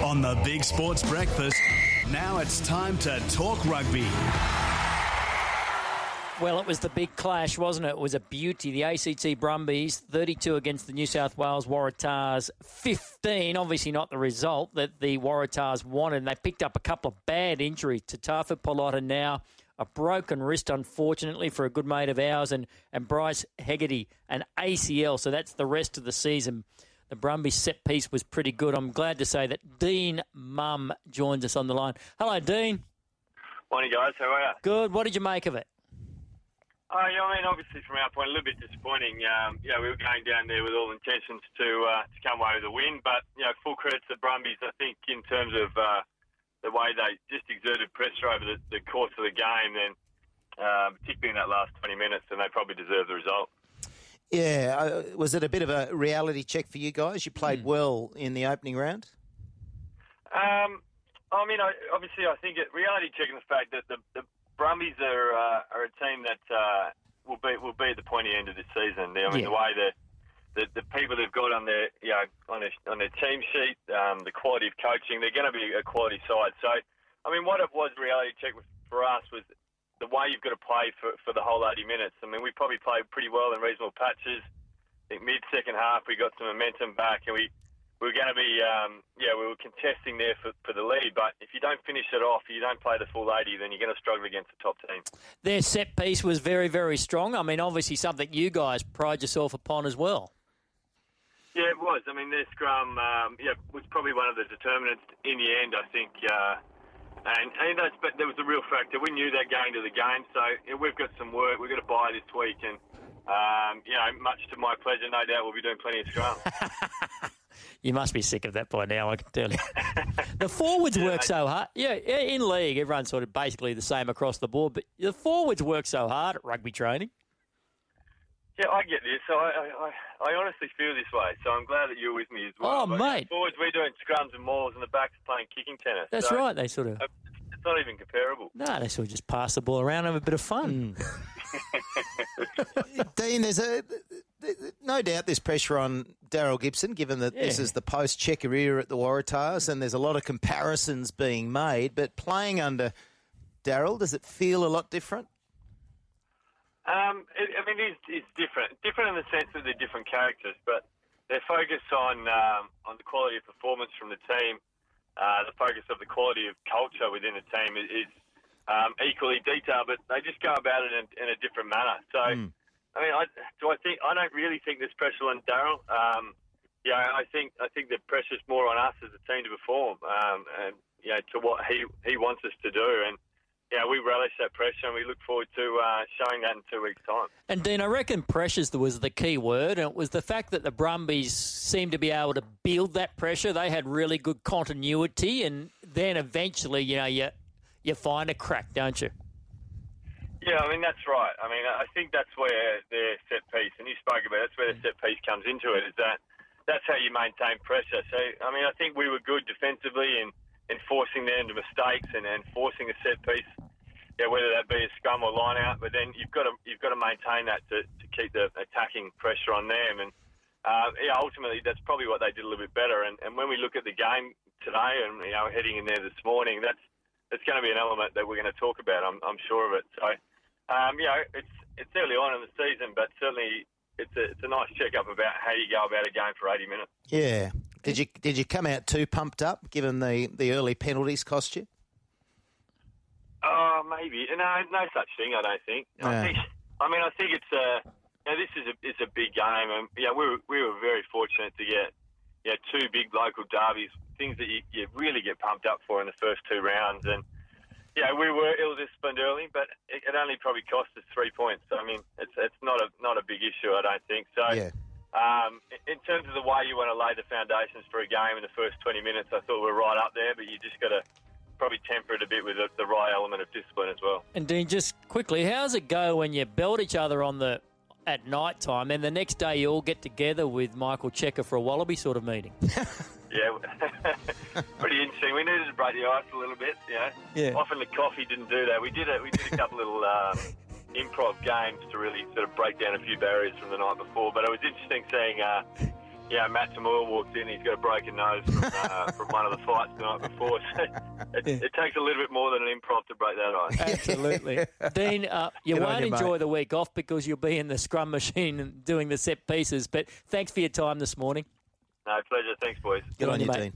On the Big Sports Breakfast, now it's time to talk rugby. Well, it was the big clash, wasn't it? It was a beauty. The ACT Brumbies, 32 against the New South Wales Waratahs, 15. Obviously not the result that the Waratahs wanted. And they picked up a couple of bad injuries. Tatafa Polota now, a broken wrist, unfortunately, for a good mate of ours, and Bryce Hegarty, an ACL. So that's the rest of the season. The Brumbies set piece was pretty good. I'm glad to say that Dean Mumm joins us on the line. Hello, Dean. Morning, guys. How are you? Good. What did you make of it? Yeah, I mean, obviously from our point, a little bit disappointing. We were going down there with all intentions to come away with a win, but full credit to the Brumbies. I think in terms of the way they just exerted pressure over the course of the game, then particularly in that last 20 minutes, then they probably deserve the result. Yeah, was it a bit of a reality check for you guys? You played well in the opening round. I think reality check in the fact that the Brumbies are a team that will be at the pointy end of this season. The way the people they've got on their on their team sheet, the quality of coaching, they're going to be a quality side. So, I mean, what it was reality check for us was the way you've got to play for the whole 80 minutes. I mean, we probably played pretty well in reasonable patches. I think mid-second half we got some momentum back, and we were going to be, we were contesting there for the lead. But if you don't finish it off, you don't play the full 80, then you're going to struggle against the top team. Their set piece was very, very strong. I mean, obviously something you guys pride yourself upon as well. Yeah, it was. I mean, their scrum, was probably one of the determinants in the end, I think. But there was a real factor. We knew that going to the game, so we've got some work. We've got to buy this week, and much to my pleasure, no doubt, we'll be doing plenty of scrum. You must be sick of that by now, I can tell you. The forwards work so hard. Yeah, in league, everyone's sort of basically the same across the board, but the forwards work so hard at rugby training. Yeah, I get this. So I honestly feel this way. So I'm glad that you're with me as well. Oh, mate. Forwards, we're doing scrums and mauls, and the backs playing kicking tennis. That's right. They sort of... It's not even comparable. No, they sort of just pass the ball around and have a bit of fun. Dean, there's no doubt there's pressure on Daryl Gibson, given that this is the post-Checker era at the Waratahs, and there's a lot of comparisons being made. But playing under Daryl, does it feel a lot different? It's different. Different in the sense that they're different characters, but their focus on the quality of performance from the team, the focus of the quality of culture within the team is equally detailed, but they just go about it in a different manner. So, I don't really think there's pressure on Daryl. I think the pressure's more on us as a team to perform, to what he wants us to do, and. Yeah, we relish that pressure and we look forward to showing that in 2 weeks' time. And, Dean, I reckon pressures was the key word, and it was the fact that the Brumbies seemed to be able to build that pressure. They had really good continuity, and then eventually, you find a crack, don't you? Yeah, I mean, that's right. I mean, I think that's where their set piece, and you spoke about it, that's where the set piece comes into it, is that's how you maintain pressure. So, I mean, I think we were good defensively and forcing them into mistakes and forcing a set piece, whether that be a scrum or line out. But then you've got to maintain that to keep the attacking pressure on them. And ultimately that's probably what they did a little bit better. And when we look at the game today and heading in there this morning, that's going to be an element that we're going to talk about. I'm sure of it. So it's early on in the season, but certainly it's a nice check-up about how you go about a game for 80 minutes. Yeah. Did you come out too pumped up, given the early penalties cost you? Oh, maybe. No such thing, I don't think. No. I think it's this is a big game, and we were very fortunate to get two big local derbies, things that you really get pumped up for in the first two rounds, and we were ill-disciplined early, but it only probably cost us 3 points. So, I mean, it's not a big issue, I don't think. So, in terms of the way you want to lay the foundations for a game in the first 20 minutes, I thought we were right up there, but you just got to probably temper it a bit with the right element of discipline as well. And Dean, just quickly, how does it go when you belt each other at night time, and the next day you all get together with Michael Checker for a Wallaby sort of meeting? Yeah, pretty interesting. We needed to break the ice a little bit. Yeah. Often the coffee didn't do that. We did a couple little improv games to really sort of break down a few barriers from the night before. But it was interesting seeing Matt Samuel walks in, he's got a broken nose from one of the fights the night before. So it takes a little bit more than an improv to break that ice. Absolutely. Dean, you Good on won't you, enjoy mate. the week off because you'll be in the scrum machine and doing the set pieces. But thanks for your time this morning. No, pleasure. Thanks, boys. Good on you, mate. Dean.